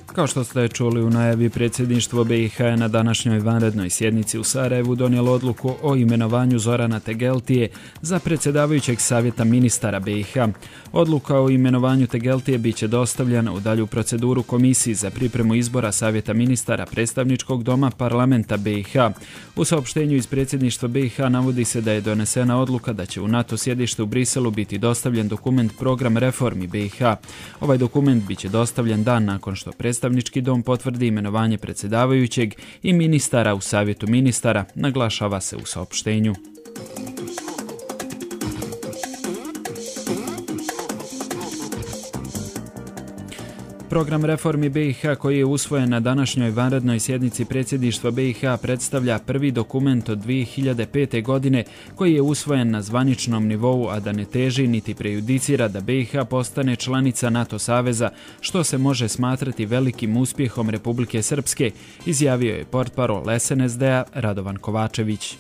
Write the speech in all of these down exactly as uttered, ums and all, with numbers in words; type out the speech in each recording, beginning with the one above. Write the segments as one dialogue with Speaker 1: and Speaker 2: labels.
Speaker 1: Kao što ste čuli u najavi, predsjedništvo B i H je na današnjoj vanrednoj sjednici u Sarajevu donijelo odluku o imenovanju Zorana Tegeltije za predsjedavajućeg savjeta ministara B i H. Odluka o imenovanju Tegeltije bit će dostavljena u dalju proceduru Komisiji za pripremu izbora savjeta ministara predstavničkog doma parlamenta B i H. U saopštenju iz predsjedništva B i H navodi se da je donesena odluka da će u NATO sjedište u Briselu biti dostavljen dokument Program reformi B i H. Ovaj dokument bit će dostavljen dan nakon što predstavnički dom potvrdi imenovanje predsjedavajućeg i ministara u savjetu ministara, naglašava se u saopštenju. Program reformi B i H koji je usvojen na današnjoj vanrednoj sjednici predsjedništva B i H predstavlja prvi dokument od dvije hiljade pete. godine koji je usvojen na zvaničnom nivou, a da ne teži niti prejudicira da B i H postane članica NATO saveza, što se može smatrati velikim uspjehom Republike Srpske, izjavio je portparol S N S D-a Radovan Kovačević.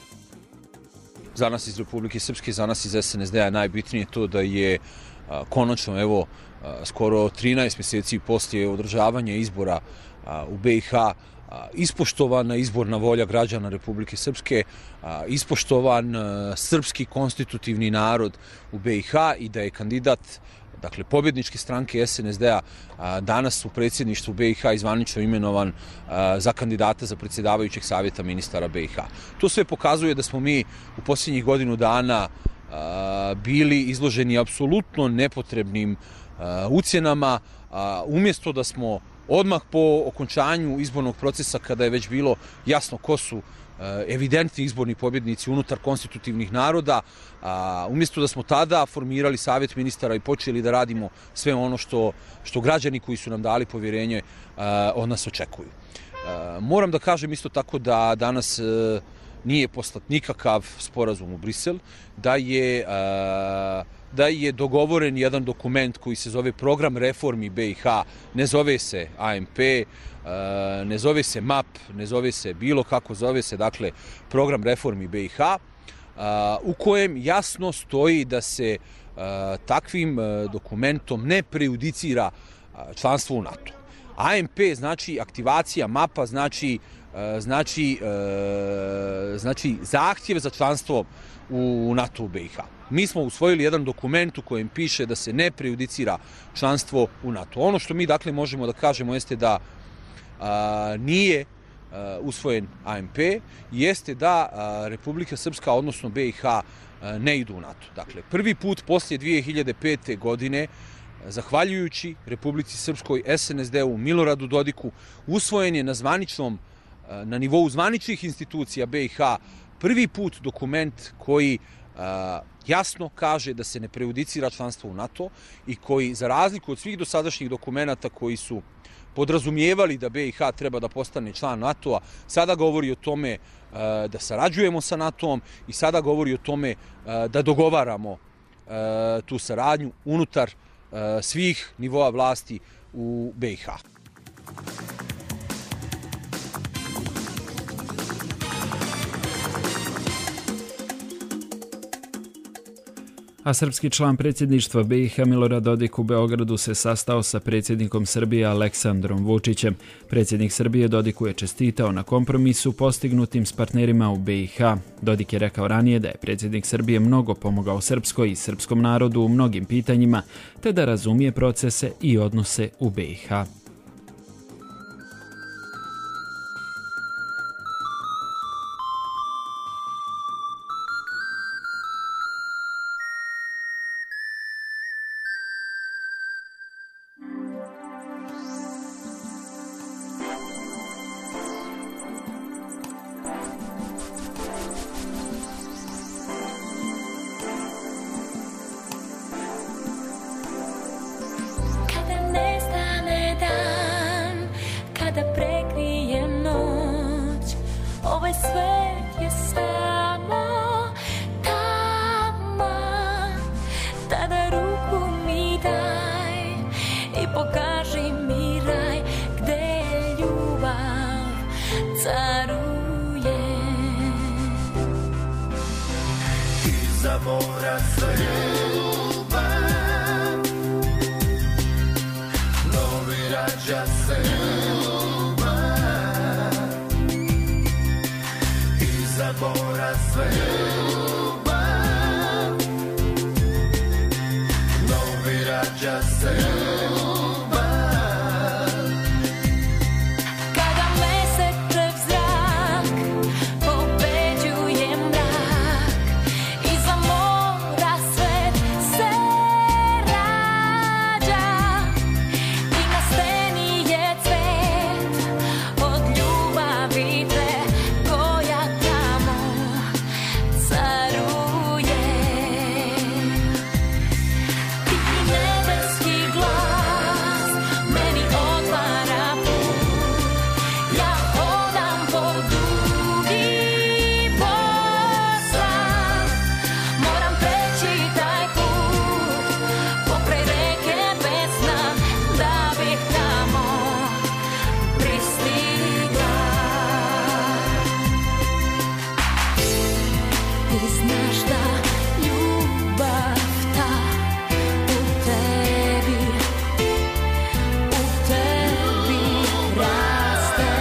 Speaker 2: Za nas iz Republike Srpske, za nas iz S N S D-a je najbitnije to da je a, konačno, evo, skoro trinaest mjeseci poslije održavanja izbora u B i H ispoštovana izborna volja građana Republike Srpske, ispoštovan srpski konstitutivni narod u B i H i da je kandidat, dakle, pobjedničke stranke S N S D-a danas u predsjedništvu B i H zvanično imenovan za kandidata za predsjedavajućeg savjeta ministara B i H. To sve pokazuje da smo mi u posljednjih godinu dana bili izloženi apsolutno nepotrebnim ucjenama, umjesto da smo odmah po okončanju izbornog procesa, kada je već bilo jasno ko su evidentni izborni pobjednici unutar konstitutivnih naroda, umjesto da smo tada formirali savjet ministara i počeli da radimo sve ono što, što građani koji su nam dali povjerenje od nas očekuju. Moram da kažem isto tako da danas nije poslat nikakav sporazum u Brisel, da je, da je dogovoren jedan dokument koji se zove Program reformi B i H, ne zove se A M P, ne zove se M A P, ne zove se bilo kako, zove se, dakle, Program reformi B i H, u kojem jasno stoji da se takvim dokumentom ne prejudicira članstvo u NATO. A M P znači aktivacija, M A P-a znači Znači, znači zahtjev za članstvo u NATO u B i H. Mi smo usvojili jedan dokument u kojem piše da se ne prejudicira članstvo u NATO. Ono što mi, dakle, možemo da kažemo jeste da a, nije a, usvojen A M P, jeste da a, Republika Srpska, odnosno B i H, a, ne idu u NATO. Dakle, prvi put poslije dvije hiljade pete. godine, zahvaljujući Republici Srpskoj, S N S D-u, Miloradu Dodiku, usvojen je na zvaničnom na nivou zvaničnih institucija B i H prvi put dokument koji a, jasno kaže da se ne prejudicira članstvo u NATO i koji, za razliku od svih dosadašnjih dokumenata koji su podrazumijevali da B i H treba da postane član NATO-a, sada govori o tome a, da sarađujemo sa NATO-om i sada govori o tome a, da dogovaramo a, tu saradnju unutar a, svih nivoa vlasti u B i H.
Speaker 1: A srpski član predsjedništva B i H Milorad Dodik u Beogradu se sastao sa predsjednikom Srbije Aleksandrom Vučićem. Predsjednik Srbije Dodiku je čestitao na kompromisu postignutim s partnerima u B i H. Dodik je rekao ranije da je predsjednik Srbije mnogo pomogao srpskoj i srpskom narodu u mnogim pitanjima, te da razumije procese i odnose u B i H.
Speaker 3: mora se ljubav, novi rađa se. sve ljubav, novi rađa se ljubav.
Speaker 4: Kada meseče zrak pobeđuje mrak, iza mora svet se rađa i na steni je cvet od ljubavi te koja tamo caruje. Ti nebeski glas meni otvara put, ja hodam po dugi poslan, moram preći taj put pokraj reke bez dna da bih tamo pristigla. Ti znaš da ljubav ta u tebi, u tebi raste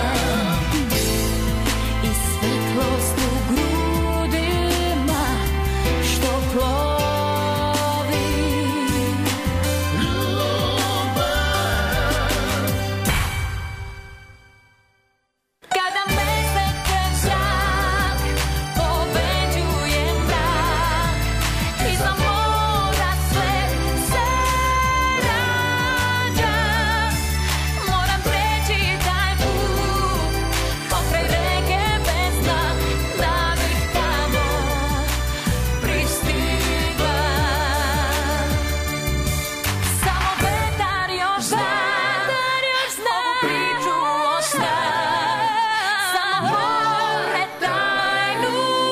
Speaker 4: i svetlost u grudima što plovi. Kada meseče zrak pobeđuje mrak, iza mora svet se rađa, moram preći taj put pokraj reke bez dna da bih tamo pristigla. Samo vetar još zna ovu priču o sna, samo more tajnu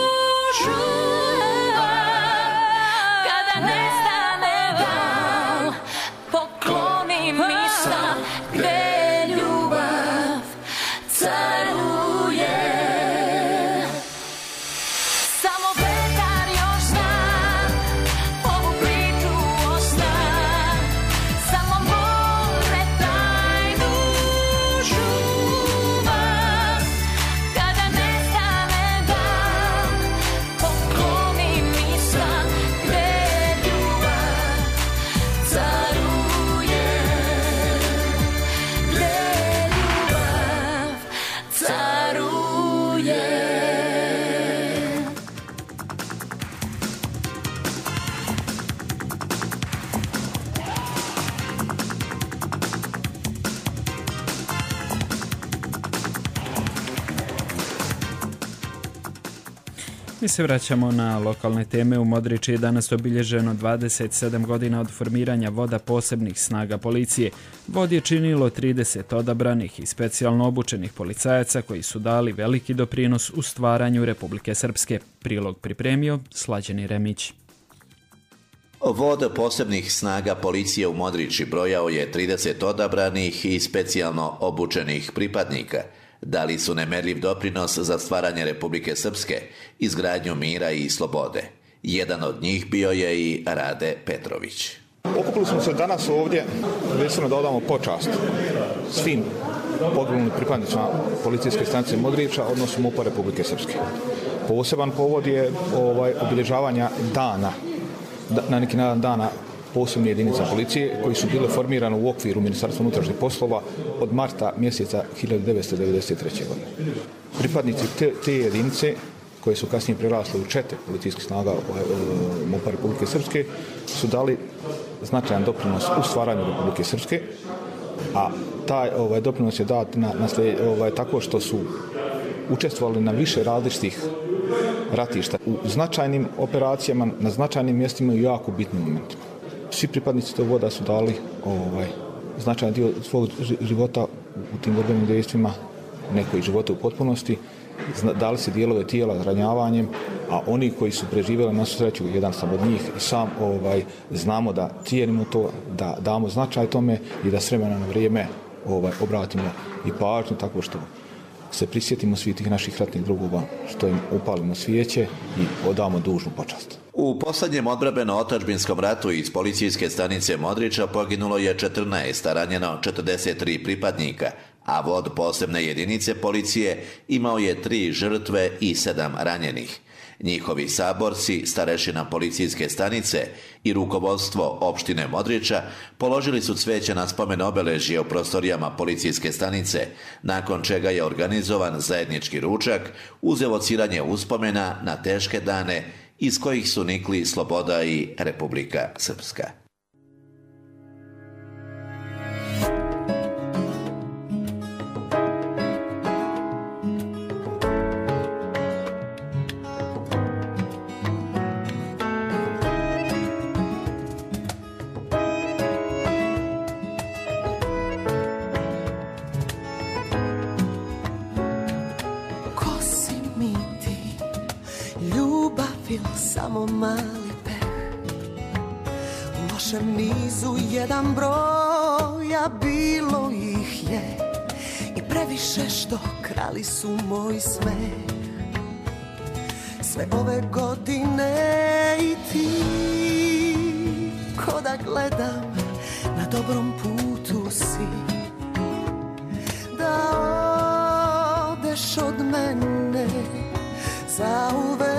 Speaker 4: čuva. Kada nestane val, pokloni mi stan gde ljubav caruje. Samo vetar još zna ovu priču o sna, samo more tajnu čuva. Kada nestane dan, pokloni mi stan gde ljubav caruje, gde ljubav caruje.
Speaker 1: Mi se vraćamo na lokalne teme. U Modriči je danas obilježeno dvadeset sedam godina od formiranja voda posebnih snaga policije. Vod je činilo trideset odabranih i specijalno obučenih policajaca koji su dali veliki doprinos u stvaranju Republike Srpske. Prilog pripremio Slađeni Remić.
Speaker 5: Vod posebnih snaga policije u Modriči brojao je trideset odabranih i specijalno obučenih pripadnika. Dali su nemerljiv doprinos za stvaranje Republike Srpske, izgradnju mira i slobode. Jedan od njih bio je i Rade Petrović.
Speaker 6: Okupili smo se danas ovdje prvenstveno da odamo počast svim poginulim pripadnicima policijske stanice Modriča, odnosno MUP-a Republike Srpske. Poseban povod je ovaj, obilježavanja dana, na neki nadan dana posebne jedinice policije koji su bile formirane u okviru Ministarstva unutrašnjih poslova od marta mjeseca hiljadu devetsto devedeset treće. godine. Pripadnici te, te jedinice koje su kasnije prerasle u čete policijskih snaga MUP-a Republike Srpske su dali značajan doprinos u stvaranju Republike Srpske, a taj ovaj, doprinos je dat na, na sled, ovaj, tako što su učestvovali na više različitih ratišta u značajnim operacijama, na značajnim mjestima i jako bitnim momentima. Svi pripadnici tog voda su dali ovaj, značajan dio svog života u tim borbenim dejstvima, neko i života u potpunosti, dali se dijelove tijela ranjavanjem, a oni koji su preživjeli na sreću, jedan sam od njih i sam ovaj, znamo da cijenimo to, da damo značaj tome i da s vremena na vrijeme ovaj, obratimo i pažnju tako što se prisjetimo svih tih naših ratnih drugova, što im upalimo svijeće i odamo dužnu počast.
Speaker 5: U posljednjem odbrambeno-otadžbinskom ratu iz policijske stanice Modriča poginulo je četrnaest, a ranjeno četrdeset tri pripadnika, a vod posebne jedinice policije imao je tri žrtve i sedam ranjenih. Njihovi saborci, starešina policijske stanice i rukovodstvo opštine Modriča položili su cveće na spomen obeležje u prostorijama policijske stanice, nakon čega je organizovan zajednički ručak uz evociranje uspomena na teške dane iz kojih su nikli sloboda i Republika Srpska.
Speaker 7: Samo mali peh u lošem nizu jedan broj, a bilo ih je i previše što krali su moj smeh. Sve ove godine i ti, ko da gledam na dobrom putu si, da odeš od mene zauvek.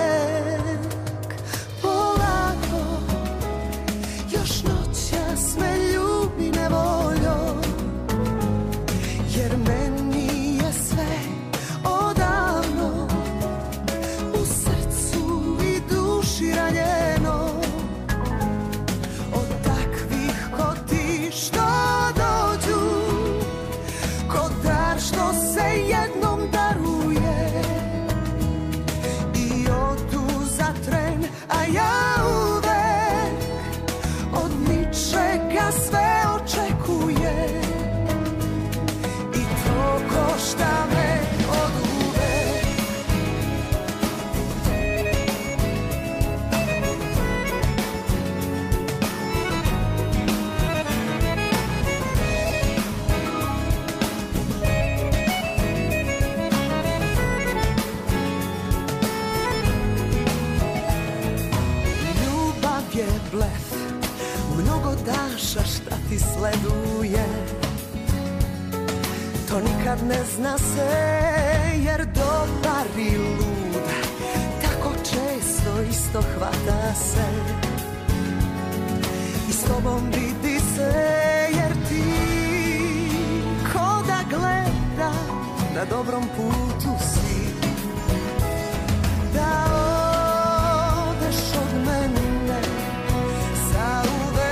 Speaker 7: Šta ti sleduje, to nikad ne zna se, jer dobar i lud tako često isto hvata se. I s tobom vidi se, jer ti ko da gleda na dobrom putu si, da odeš od mene zauvek.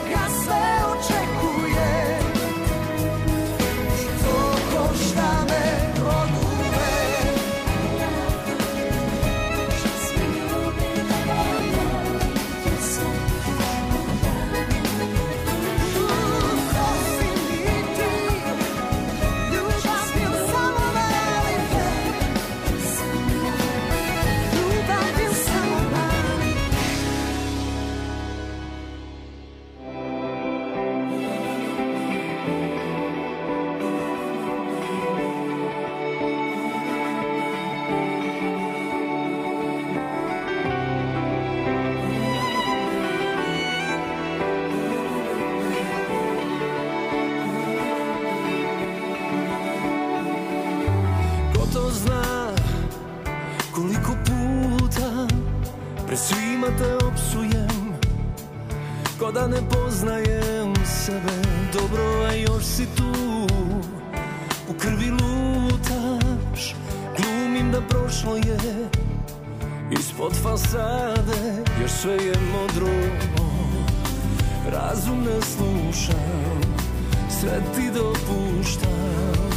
Speaker 7: Sve očekuje i to košta me pred svima te opsujem, ko da ne poznajem sebe dobro, a još si tu. U krvi lutaš, glumim da prošlo je, ispod fasade još sve je modro. Razum ne slušam, sve ti dopuštam,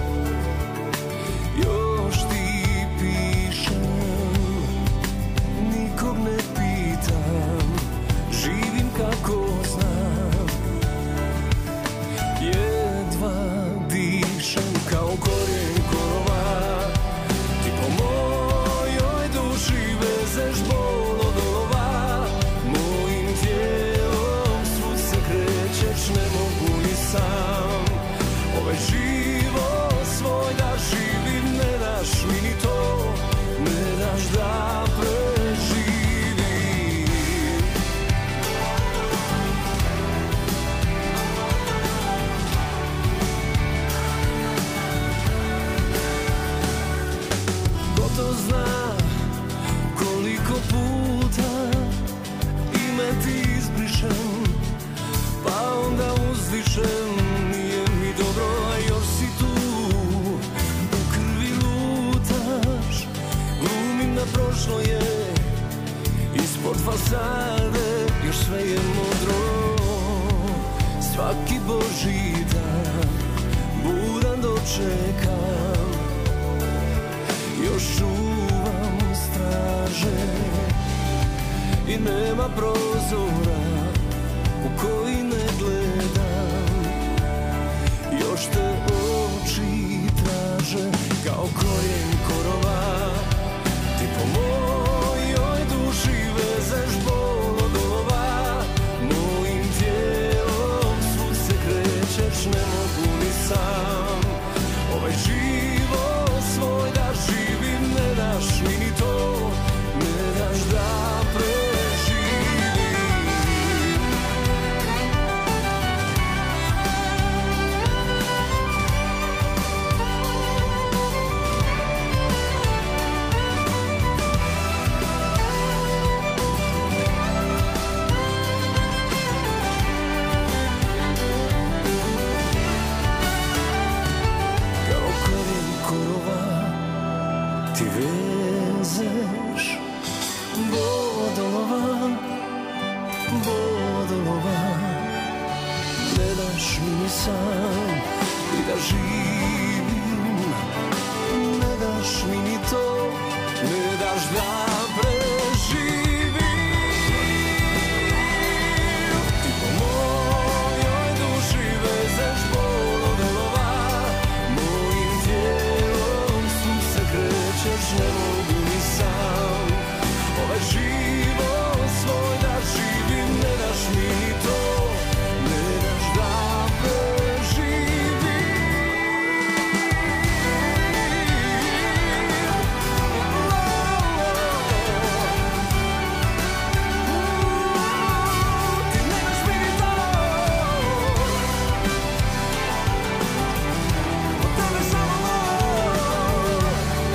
Speaker 7: još ti pišem, nikog ne pitam, živim kako znam, jedva dišem kao korijen korova, ti po mojoj duši vezeš bol od olova, mojim tijelom svud se krećeš, ne mogu ni sam, ovaj život svoj da živim, ne daš mi ni to, ne daš da preživim. Ko to zna koliko puta ime ti izbrišem, pa onda uzdišem, nije mi dobro, a još si tu. U krvi lutaš, glumim da prošlo je, ispod fasade još sve je modro. Svaki božji dan budan dočekam, još čuvam straže i nema prozora u koji ne gledam, još te oči traže kao korijen korova, ti po mojoj duši vezeš bol od olova, mojim tijelom svud se krećeš, ne mogu ni sam, ovaj život svoj da živim, ne daš mi ni to, ne daš da preživim. Kao korijen korova ti vezeš bodolova, bodolova, ne daš mi ni sam i da živim, ne daš mi ni to, ne daš da preživim. Ti po mojoj duši vezeš bol od olova, mojim tijelom svud se krećeš, ne mogu ni sam, ovaj život svoj da živim, ne daš mi ni to, ne daš da preživim. Ti ne daš mi ni to, od tebe samo lov.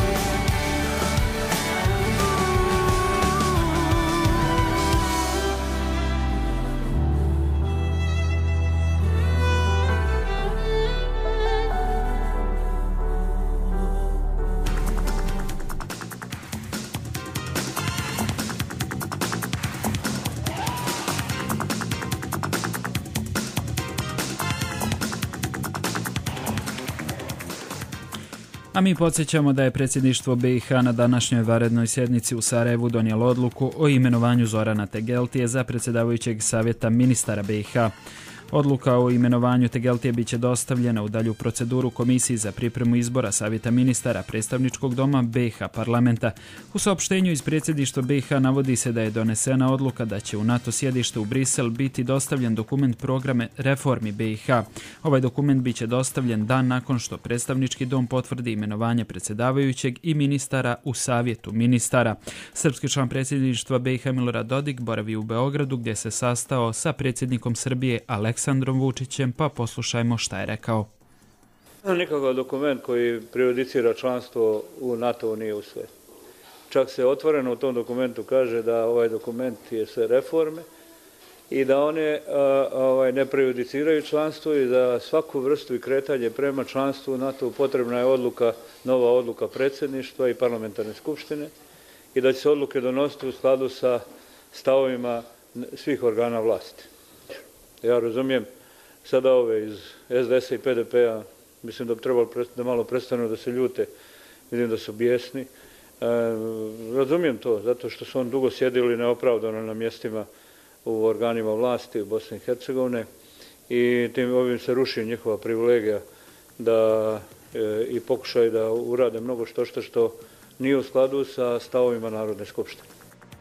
Speaker 1: A mi podsjećamo da je predsjedništvo B i H na današnjoj vanrednoj sjednici u Sarajevu donijelo odluku o imenovanju Zorana Tegeltije za predsjedavajućeg savjeta ministara B i H. Odluka o imenovanju Tegeltije biće dostavljena u dalju proceduru Komisiji za pripremu izbora Savjeta ministara Predstavničkog doma B i H parlamenta. U saopštenju iz predsjedništva B i H navodi se da je donesena odluka da će u NATO sjedište u Brisel biti dostavljen dokument programe reformi B i H. Ovaj dokument biće dostavljen dan nakon što Predstavnički dom potvrdi imenovanje predsjedavajućeg i ministara u Savjetu ministara. Srpski član predsjedništva B i H Milorad Dodik boravi u Beogradu gdje se sastao sa predsjednikom Srbije Aleksandrom Vučićem, pa poslušajmo šta je rekao.
Speaker 8: Nikakav dokument koji prejudicira članstvo u NATO-u nije usvojen. Čak se otvoreno u tom dokumentu kaže da ovaj dokument je sve reforme i da one ovaj, ne prejudiciraju članstvo i da svaku vrstu i kretanje prema članstvu u NATO potrebna je odluka, nova odluka predsjedništva i parlamentarne skupštine i da će se odluke donositi u skladu sa stavovima svih organa vlasti. Ja razumijem sada ove iz es de es a i pe de pe-a, mislim da bi trebalo da malo prestanu da se ljute, vidim da su bijesni. E, razumijem to, zato što su on dugo sjedili neopravdano na mjestima u organima vlasti u Bosni i Hercegovine i tim ovim se ruši njihova privilegija da e, i pokušaju da urade mnogo što što što nije u skladu sa stavovima Narodne skupštine.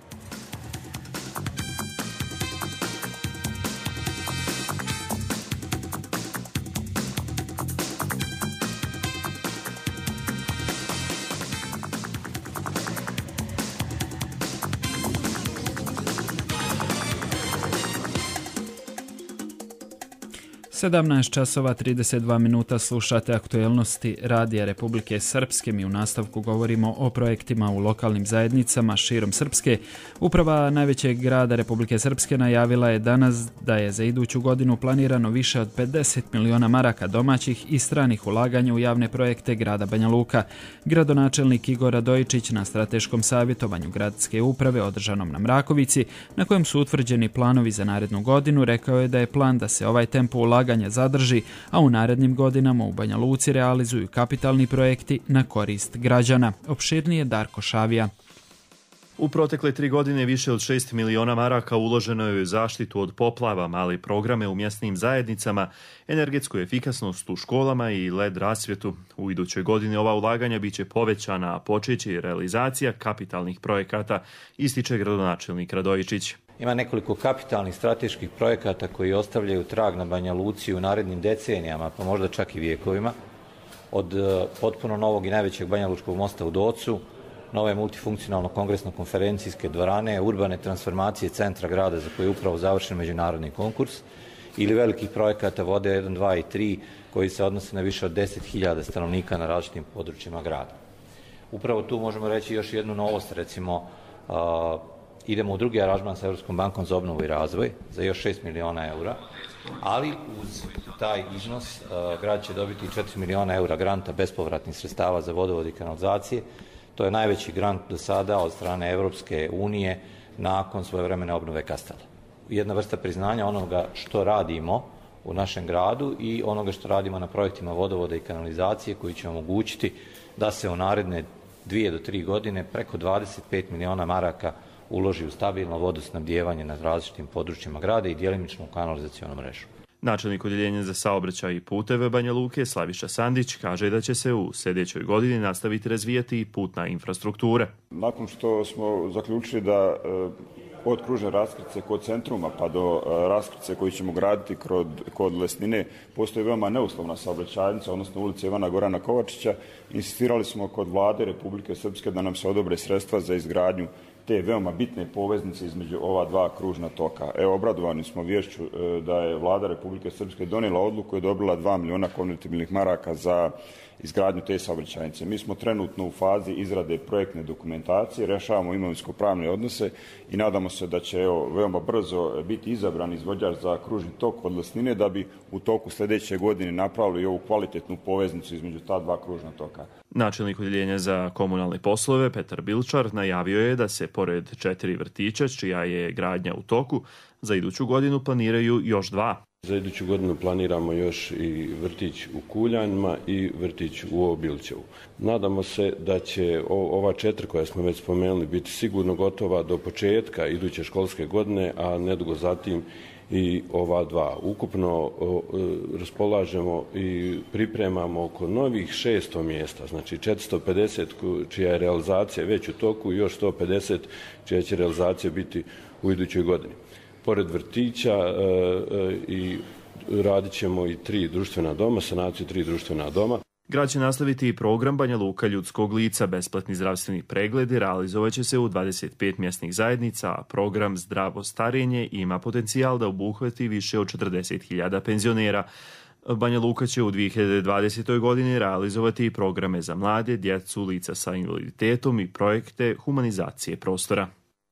Speaker 1: sedamnaest časova trideset dva minuta slušate aktuelnosti Radija Republike Srpske. Mi u nastavku govorimo o projektima u lokalnim zajednicama širom Srpske. Uprava najvećeg grada Republike Srpske najavila je danas da je za iduću godinu planirano više od pedeset miliona maraka domaćih i stranih ulaganja u javne projekte grada Banja Luka. Gradonačelnik Igor Radojičić na strateškom savjetovanju gradske uprave održanom na Mrakovici, na kojem su utvrđeni planovi za narednu godinu, rekao je da je plan da se ovaj tempo ulaganja zadrži, a u narednim godinama u Banja Luci realizuju kapitalni projekti na korist građana. Opširnije Darko Šavija.
Speaker 9: U protekle tri godine više od šest miliona maraka uloženo je u zaštitu od poplava, mali programe u mjesnim zajednicama, energetsku efikasnost u školama i el e de rasvjetu. U idućoj godini ova ulaganja biće povećana, a počeće i realizacija kapitalnih projekata, ističe gradonačelnik Radojičić.
Speaker 10: Ima nekoliko kapitalnih strateških projekata koji ostavljaju trag na Banja Luci u narednim decenijama, pa možda čak i vijekovima. Od potpuno novog i najvećeg Banja Lučkog mosta u Docu, nove multifunkcionalno-kongresno-konferencijske dvorane, urbane transformacije centra grada za koje je upravo završen međunarodni konkurs, ili velikih projekata vode jedan, dva i tri koji se odnose na više od deset hiljada stanovnika na različitim područjima grada. Upravo tu možemo reći još jednu novost, recimo uh, idemo u drugi aranžman sa Evropskom bankom za obnovu i razvoj za još šest miliona eura, ali uz taj iznos uh, grad će dobiti četiri miliona eura granta bespovratnih sredstava za vodovod i kanalizacije. To je najveći grant do sada od strane Evropske unije nakon svojevremene obnove Kastela. Jedna vrsta priznanja onoga što radimo u našem gradu i onoga što radimo na projektima vodovoda i kanalizacije koji će omogućiti da se u naredne dvije do tri godine preko dvadeset pet miliona maraka uloži u stabilno vodosnabdijevanje na različitim područjima grada i djelimično u kanalizacionu mrežu.
Speaker 9: Načelnik odjeljenja za saobraćaj i puteve Banja Luke Slaviša Sandić kaže da će se u sljedećoj godini nastaviti razvijati i putna infrastruktura.
Speaker 11: Nakon što smo zaključili da od kružne raskrtice kod centruma pa do raskrtice koji ćemo graditi kod, kod Lesnine postoji veoma neuslovna saobraćajnica, odnosno ulica Ivana Gorana Kovačića, insistirali smo kod vlade Republike Srpske da nam se odobre sredstva za izgradnju te veoma bitne poveznice između ova dva kružna toka. Evo, obradovani smo vješću da je vlada Republike Srpske donijela odluku i dobila dva miliona konvertibilnih maraka za izgradnju te saobraćajnice. Mi smo trenutno u fazi izrade projektne dokumentacije, rešavamo imovinsko-pravne odnose i nadamo se da će evo, veoma brzo biti izabran izvođač za kružni tok od Lesnine da bi u toku sljedeće godine napravili ovu kvalitetnu poveznicu između ta dva kružna toka.
Speaker 9: Načelnik odjeljenja za komunalne poslove Petar Bilčar najavio je da se pored četiri vrtića, čija je gradnja u toku, za iduću godinu planiraju još dva.
Speaker 12: Za iduću godinu planiramo još i vrtić u Kuljanima i vrtić u Obilćevu. Nadamo se da će ova četiri koja smo već spomenuli biti sigurno gotova do početka iduće školske godine, a nedugo zatim i ova dva. Ukupno raspolažemo i pripremamo oko novih šesto mjesta, znači četiristo pedeset čija je realizacija već u toku i još sto pedeset čija će realizacija biti u idućoj godini. Pored vrtića e, e, i radit ćemo i tri društvena doma, sanaciju tri društvena doma.
Speaker 9: Grad će nastaviti i program Banja Luka ljudskog lica. Besplatni zdravstveni pregledi realizovat će se u dvadeset pet mjesnih zajednica, a program Zdravo starenje ima potencijal da obuhvati više od četrdeset hiljada penzionera. Banja Luka će u dvije hiljade dvadesetoj. godini realizovati programe za mlade, djecu, lica sa invaliditetom i projekte humanizacije prostora.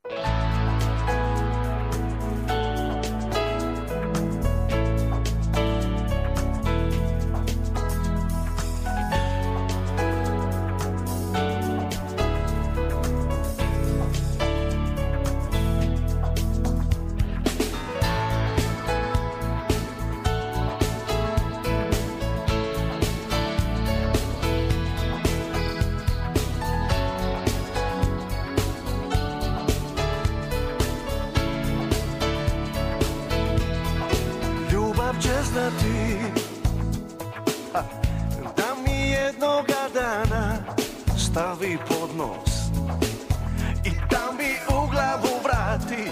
Speaker 13: Da mi jednoga dana stavi pod nos i da mi u glavu vrati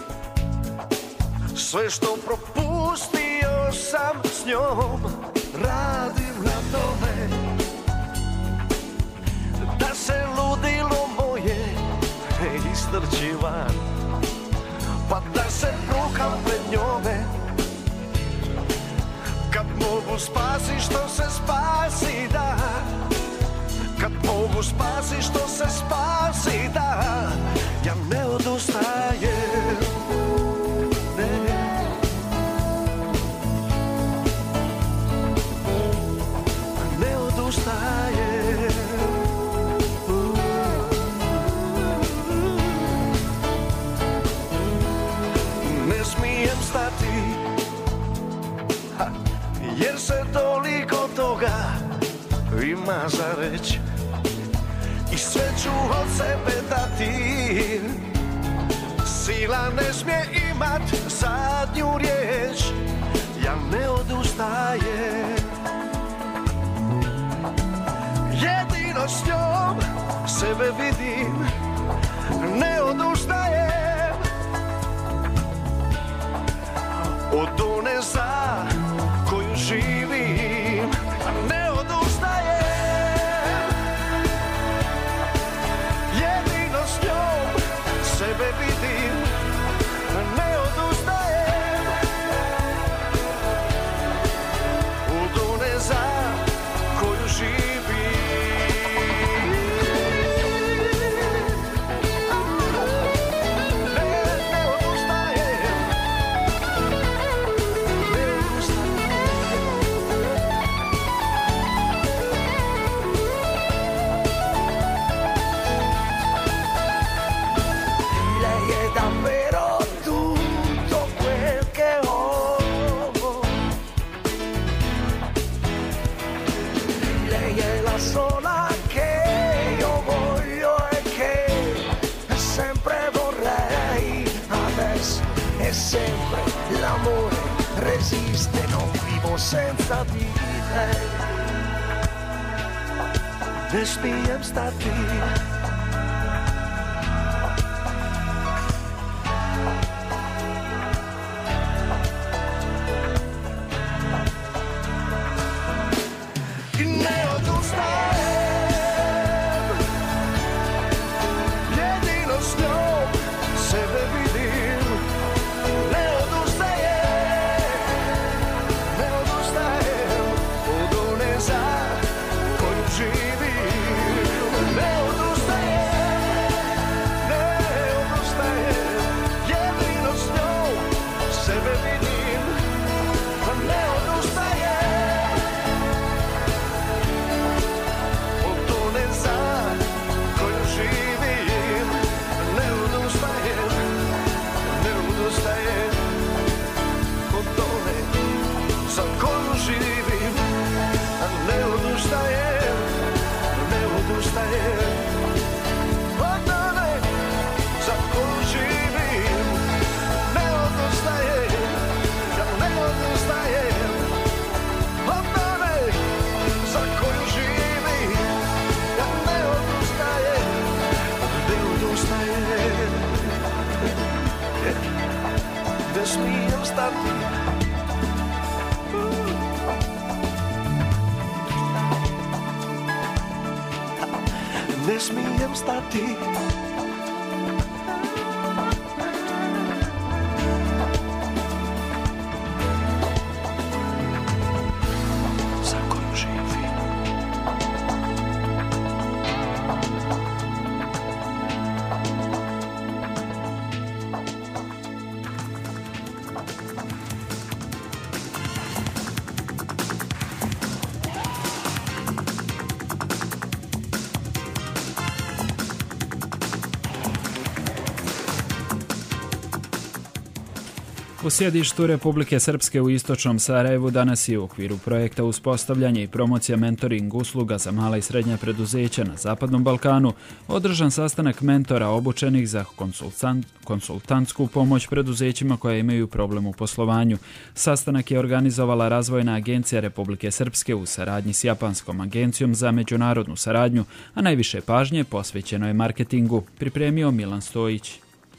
Speaker 13: sve što propustio sam s njom. Radim na tome da se ludilo moje istrči van, pa da se brukam pred njome. Kad mogu spasi što se spasi da, kad mogu spasi što se spasi da, ja ne odustajem, ne. Ne odustajem. Ne smijem stati, jer se toliko toga ima za reći i sve ću od sebe dati. Sila ne smije imat zadnju riječ, ja ne odustajem. Jedino s njom sebe vidim, ne odustajem. Od one za koju živim, ne odustajem. Jedino s njom sebe vidim, ne odustajem. Od one za koju živim. Sempre l'amore resiste, non vivo senza di te. Ne smijem stati. I ne odustajem. Jedino s njom sebe vidim. Ne smijem stati. Ne smijem stati.
Speaker 1: U sjedištu Republike Srpske u istočnom Sarajevu danas je u okviru projekta uspostavljanja i promocija mentoring usluga za mala i srednja preduzeća na Zapadnom Balkanu održan sastanak mentora obučenih za konsultant, konsultantsku pomoć preduzećima koja imaju problem u poslovanju. Sastanak je organizovala Razvojna agencija Republike Srpske u saradnji s Japanskom agencijom za međunarodnu saradnju, a najviše pažnje posvećeno je marketingu, pripremio Milan Stojić.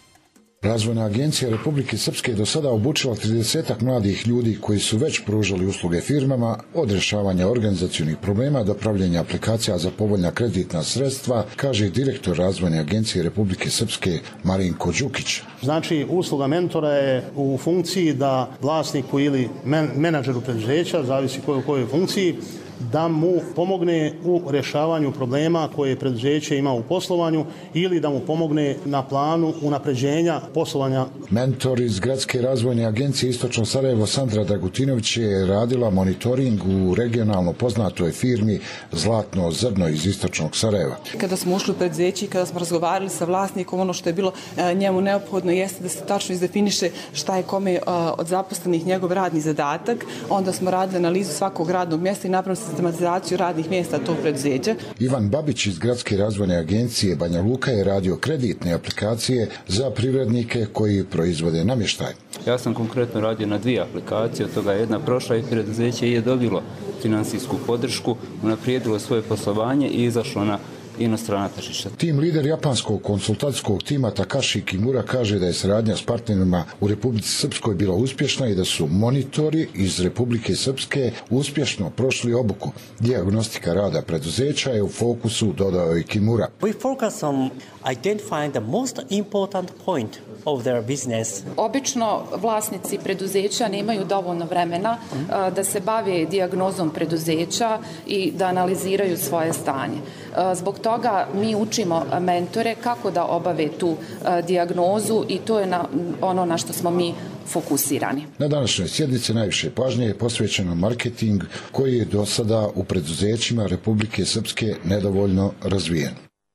Speaker 14: Razvojna agencija Republike Srpske do sada obučila tridesetak mladih ljudi koji su već pružali usluge firmama od rješavanja organizacionih problema do pravljenja aplikacija za povoljna kreditna sredstva, kaže direktor Razvojne agencije Republike Srpske Marinko Đukić.
Speaker 15: Znači, usluga mentora je u funkciji da vlasniku ili men, menadžeru preduzeća, zavisi kojoj kojoj funkciji, da mu pomogne u rješavanju problema koje preduzeće ima u poslovanju ili da mu pomogne na planu unapređenja poslovanja.
Speaker 14: Mentor iz Gradske razvojne agencije Istočno Sarajevo Sandra Dragutinović je radila monitoring u regionalno poznatoj firmi Zlatno zrno iz Istočnog Sarajeva.
Speaker 16: Kada smo ušli u preduzeće i kada smo razgovarali sa vlasnikom, ono što je bilo njemu neophodno jeste da se tačno izdefiniše šta je kome od zaposlenih njegov radni zadatak. Onda smo radili analizu svakog radnog mjesta i napravili sistematizaciju radnih mjesta tog preduzeća.
Speaker 14: Ivan Babić iz Gradske razvojne agencije Banja Luka je radio kreditne aplikacije za privrednike koji proizvode namještaj.
Speaker 17: Ja sam konkretno radio na dvije aplikacije, od toga jedna prošla i preduzeće je dobilo finansijsku podršku, unaprijedilo svoje poslovanje i izašlo na inostrana tržišta.
Speaker 14: Tim lider japanskog konsultantskog tima Takashi Kimura kaže da je saradnja s partnerima u Republici Srpskoj bila uspješna i da su monitori iz Republike Srpske uspješno prošli obuku. Dijagnostika rada preduzeća je u fokusu, dodao i Kimura.
Speaker 18: We focus on identifying the most important point of their business.
Speaker 19: Obično vlasnici preduzeća nemaju dovoljno vremena uh, da se bave dijagnozom preduzeća i da analiziraju svoje stanje. Uh, zbog toga mi učimo mentore kako da obave tu uh, dijagnozu i to je na, ono na što smo mi fokusirani.
Speaker 14: Na današnjoj sjednici najviše pažnje je posvećeno marketing koji je do sada u preduzećima Republike Srpske nedovoljno razvijen.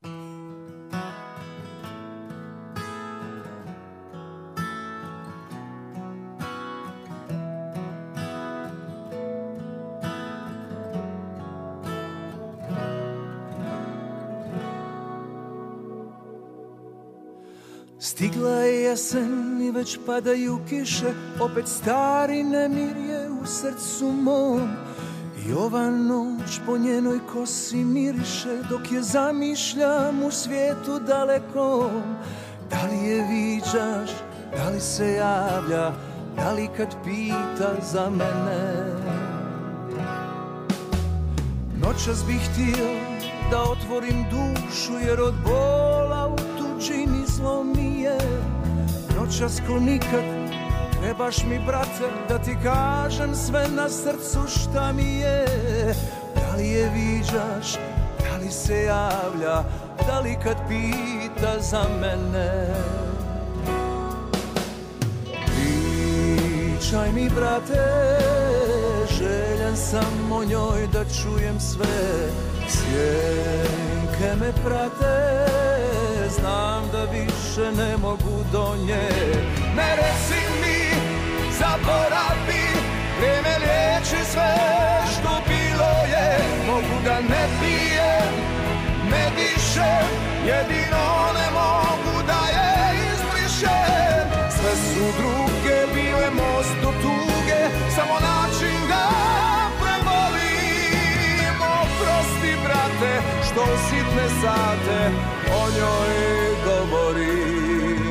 Speaker 7: Stigla je jesen i već padaju kiše, opet stari nemir je u srcu mom. I ova noć po njenoj kosi miriše, dok je zamišljam u svijetu dalekom. Da li je viđaš, da li se javlja, da li kad pita za mene. Noćas bih htio da otvorim dušu, jer od bola u tuđini zlo mi je. Noćas ko nikad trebaš mi, brate, da ti kažem sve na srcu šta mi je. Da li je viđaš, da li se javlja, da li kad pita za mene. Pričaj mi, brate, željan sam o njoj da čujem sve. Sjenke me prate, znam da više ne mogu do nje. Ne reci mi, zaboravi, vrijeme liječi sve što bilo je. Mogu da ne pijem, ne dišem, jedino ne mogu da je izbrišem. Sve su druge bile most do tuge, samo način da premolim. Oprosti, brate, što u sitne sate o njoj govorim.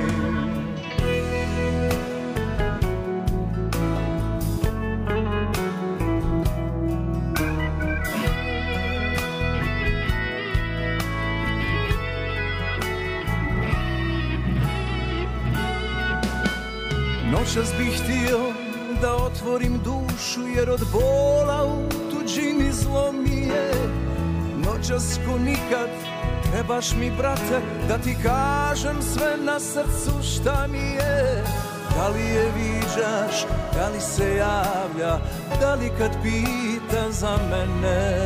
Speaker 7: Noćas bih htio da otvorim dušu, jer od bola u tuđini zlo mi je. Noćas ko nikad trebaš mi, brate, da ti kažem sve na srcu šta mi je. Da li je viđaš, da li se javlja, da li kad pita za mene.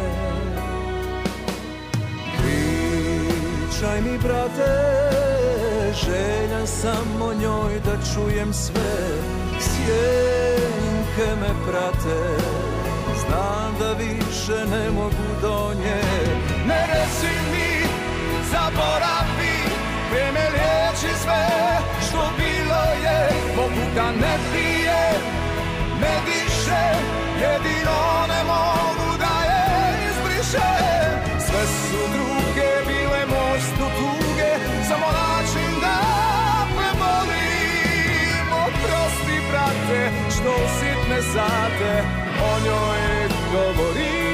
Speaker 7: Pričaj mi, brate, željan sam o njoj da čujem sve. Sjenke me prate, znam da više ne mogu do nje. Ne reci mi, zaboravi, vrijeme liječi sve što bilo je. Mogu da ne pije, ne diše, jedino ne mogu da je izbrišem. Sve su druge bile mostu tuge, samo način da prebolim. Oprosti brate, što sitne sate o njoj govorim.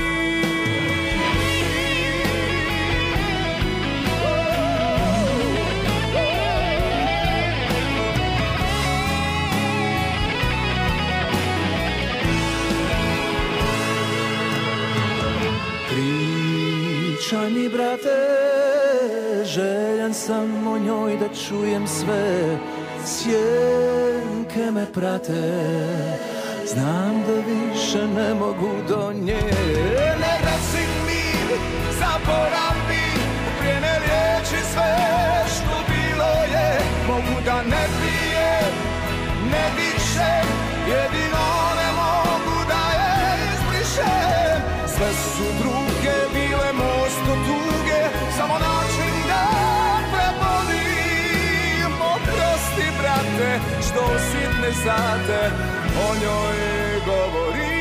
Speaker 7: Pričaj mi brate, željan sam o njoj da čujem sve. Sjenke me prate, znam da više ne mogu do nje. Ne reci mi, zaboravi, vrijeme liječi sve što bilo je. Mogu da ne pijem, ne dišem, jedino ne mogu da je izbrišem. Sve su druge bile most do tuge, samo način da prebolim. Oprosti brate, što u sitne sate o njoj govorim.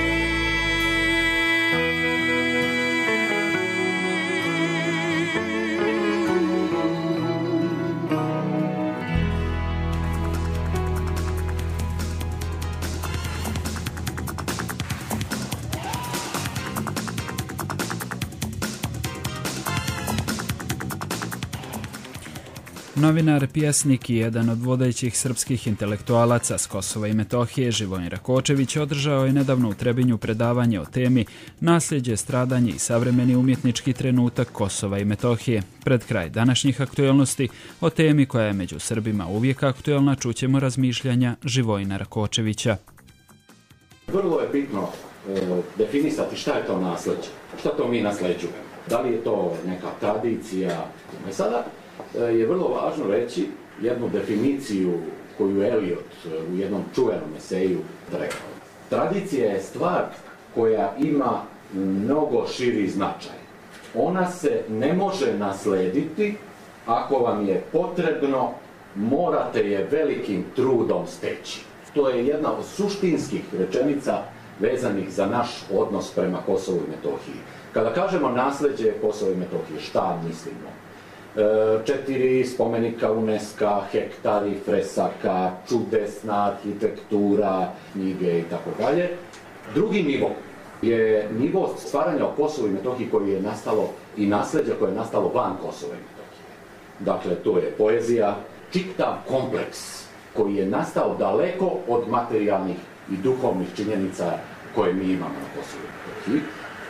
Speaker 1: Novinar, pjesnik i jedan od vodećih srpskih intelektualaca s Kosova i Metohije, Živojin Rakočević, održao je nedavno u Trebinju predavanje o temi Nasljeđe, stradanje i savremeni umjetnički trenutak Kosova i Metohije. Pred kraj današnjih aktuelnosti o temi koja je među Srbima uvijek aktuelna čućemo razmišljanja Živojina Rakočevića.
Speaker 20: Vrlo je bitno e, definisati šta je to nasleđe, šta to mi nasleđujemo. Da li je to neka tradicija? E sada je vrlo važno reći jednu definiciju koju Eliot u jednom čuvenom eseju rekao. Tradicija je stvar koja ima mnogo širi značaj. Ona se ne može naslediti, ako vam je potrebno, morate je velikim trudom steći. To je jedna od suštinskih rečenica vezanih za naš odnos prema Kosovu i Metohiji. Kada kažemo nasleđe Kosova i Metohije, šta mislimo? Četiri spomenika UNESCO, hektari fresaka, čudesna arhitektura, knjige i tako dalje. Drugi nivo je nivo stvaranja o Kosovu i Metohiji koji je nastalo i nasleđa koje je nastalo van Kosova i Metohije. Dakle, to je poezija, čitav kompleks koji je nastao daleko od materijalnih i duhovnih činjenica koje mi imamo na Kosovu i Metohiji.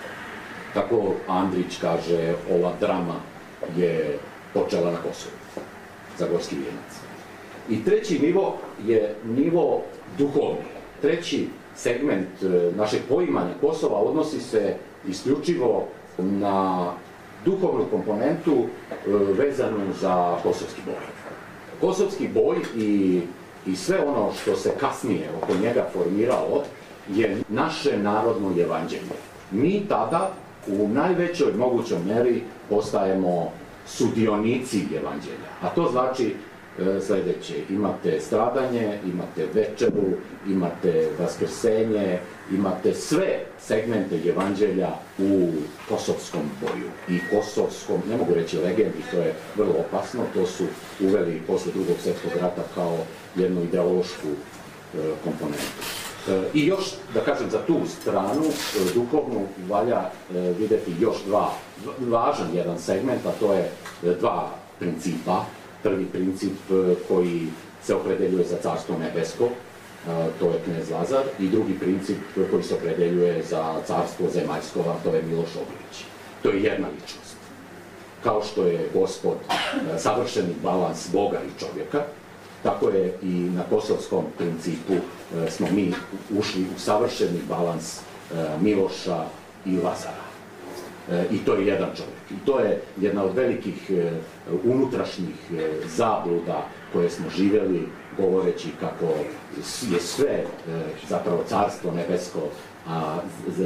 Speaker 20: Tako Andrić kaže, ova drama je počela na Kosovu, Zagorski vijenac. I treći nivo je nivo duhovni. Treći segment našeg poimanja Kosova odnosi se isključivo na duhovnu komponentu vezanu za kosovski boj. Kosovski boj i, i sve ono što se kasnije oko njega formiralo je naše narodno evanđelje. Mi tada u najvećoj mogućoj meri postajemo sudionici evanđelja. A to znači e, sljedeće. Imate stradanje, imate večeru, imate vaskrsenje, imate sve segmente evanđelja u kosovskom boju. I kosovskom, ne mogu reći legendi, to je vrlo opasno, to su uveli posle drugog svjetskog rata kao jednu ideološku e, komponentu. I još, da kažem, za tu stranu duhovnu valja vidjeti još dva, važan jedan segment, a to je dva principa. Prvi princip koji se opredeljuje za carstvo nebesko, to je knez Lazar, i drugi princip koji se opredeljuje za carstvo zemaljsko, a to je Miloš Obilić. To je jedna ličnost. Kao što je Gospod savršeni balans Boga i čovjeka, tako je i na kosovskom principu e, smo mi ušli u savršeni balans e, Miloša i Lazara. E, I to je jedan čovjek. I to je jedna od velikih e, unutrašnjih e, zabluda koje smo živjeli govoreći kako je sve zapravo carstvo nebesko, a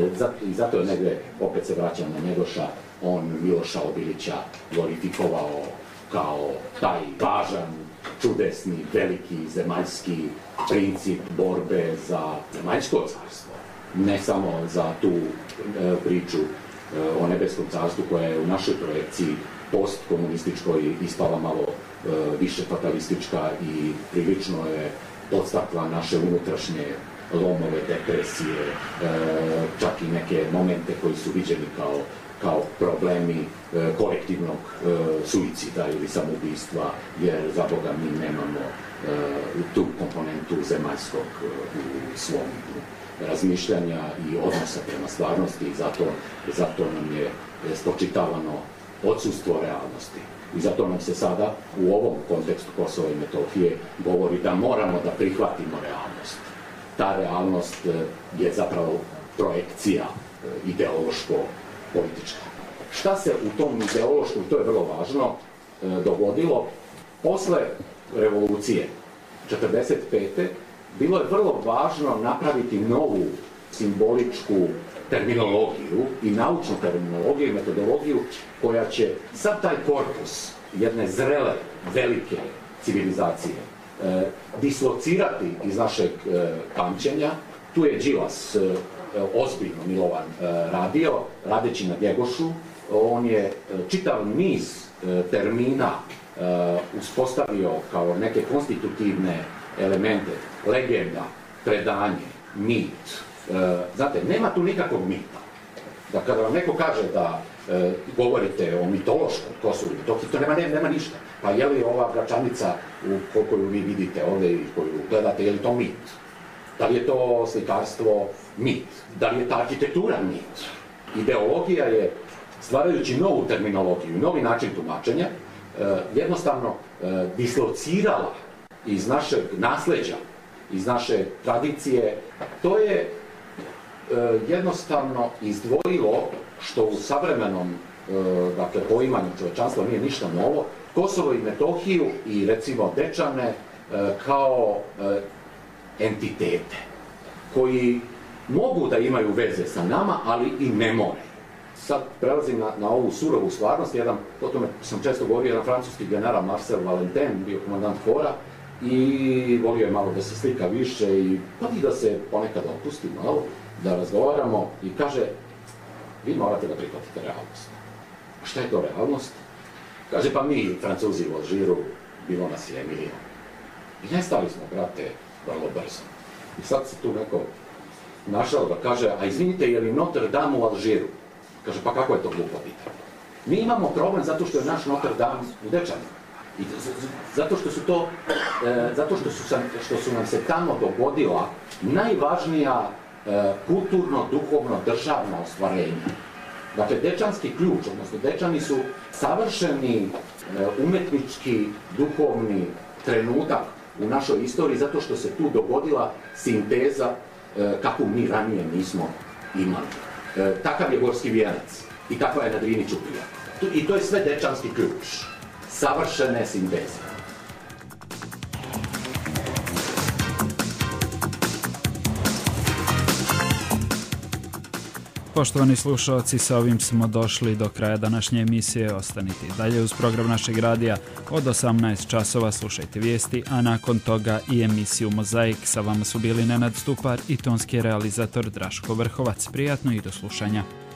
Speaker 20: i zato je negdje, opet se vraćam na Njegoša, on Miloša Obilića glorifikovao kao taj važan, čudesni, veliki, zemaljski princip borbe za zemaljsko carstvo. Ne samo za tu e, priču e, o nebeskom carstvu koja je u našoj projekciji postkomunističkoj ispala malo e, više fatalistička i prilično je podstakla naše unutrašnje lomove, depresije, e, čak i neke momente koji su viđeni kao kao problemi e, kolektivnog e, suicida ili samoubistva, jer za Boga mi nemamo e, tu komponentu zemaljskog e, u svom razmišljanja i odnosa prema stvarnosti i zato, zato nam je spočitavano odsustvo realnosti. I zato nam se sada u ovom kontekstu Kosova i Metohije govori da moramo da prihvatimo realnost. Ta realnost e, je zapravo projekcija e, ideološko politička. Šta se u tom ideološkom, to je vrlo važno, dogodilo posle revolucije četrdeset pete bilo je vrlo važno napraviti novu simboličku terminologiju i naučnu terminologiju i metodologiju koja će sad taj korpus jedne zrele, velike civilizacije eh, dislocirati iz našeg eh, pamćenja. Tu je Đilas eh, ozbiljno Milovan radio, radeći na Njegošu. On je čitav niz termina uspostavio kao neke konstitutivne elemente, legenda, predanje, mit. Znate, nema tu nikakvog mita. Da kada vam neko kaže da govorite o mitološkom Kosovu i Metohiji, to nema, nema ništa. Pa je li ova Gračanica u koju vi vidite ovdje i koju gledate, je li to mit? Da li je to slikarstvo mit? Da li je ta arhitektura mit? Ideologija je, stvarajući novu terminologiju, novi način tumačenja, jednostavno dislocirala iz našeg nasleđa, iz naše tradicije. To je jednostavno izdvojilo, što u savremenom dakle, poimanju čovečanstva nije ništa novo, Kosovo i Metohiju i recimo Dečane kao entitete koji mogu da imaju veze sa nama, ali i ne moraju. Sad prelazim na, na ovu surovu stvarnost. Jedan, o tome sam često govorio, jedan francuski general Marcel Valentin, bio komandant Fora, i volio je malo da se slika više i pa i da se ponekad opusti malo, da razgovaramo i kaže, vi morate da prihvatite realnost. A šta je to realnost? Kaže, pa mi, Francuzi u Alžiru, bilo nas je milijon. I nestali smo, brate, vrlo brzo. I sad se tu neko našao da kaže, a izvinite, je li Notre Dame u Alžiru? Kaže, pa kako je to glupo pitanje? Mi imamo problem zato što je naš Notre Dame u Dečanima. I zato što su to, e, zato što su, sam, što su nam se tamo dogodila najvažnija e, kulturno, duhovno, državna ostvarenja. Dakle, Dečanski ključ, odnosno Dečani su savršeni e, umetnički, duhovni trenutak u našoj istoriji zato što se tu dogodila sinteza e, kakvu mi ranije nismo imali. E, takav je Gorski vijenac i takva je na Drini Ćuprija. I to je sve Dečanski ključ. Savršene sinteze.
Speaker 1: Poštovani slušalci, sa ovim smo došli do kraja današnje emisije. Ostanite dalje uz program našeg radija. Od osamnaest časova slušajte vijesti, a nakon toga i emisiju Mozaik. Sa vama su bili Nenad Stupar i tonski realizator Draško Vrhovac. Prijatno i do slušanja.